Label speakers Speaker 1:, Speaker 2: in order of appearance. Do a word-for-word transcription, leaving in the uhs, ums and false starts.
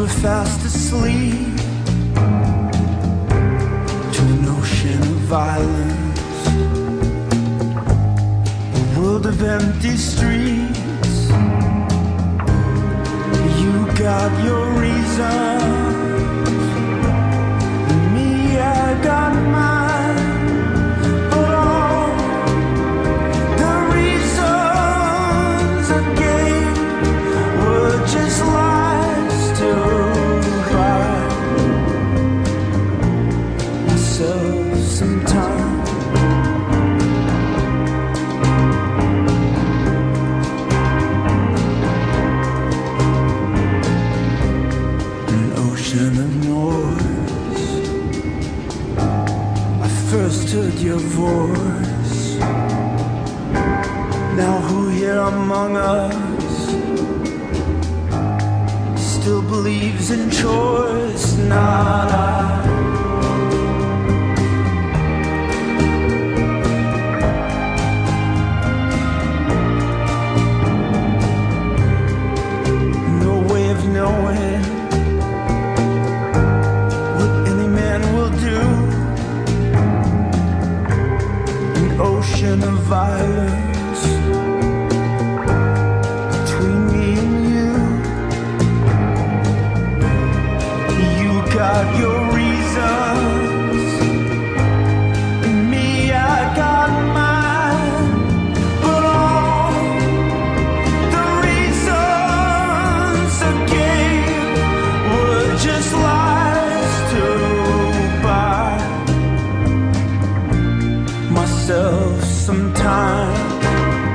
Speaker 1: were fast asleep to an ocean of violence, a world of empty streets. You got your reasons, me, I got mine, but all the reasons I gave were just lies to buy myself some time. An ocean of noise, I first heard your voice. Now who here among us still believes in choice? Not I. No way of knowing what any man will do. An ocean of violence between me and you. You got your reasons, and me, I got mine, but all the reasons I gave were just lies to buy myself some time.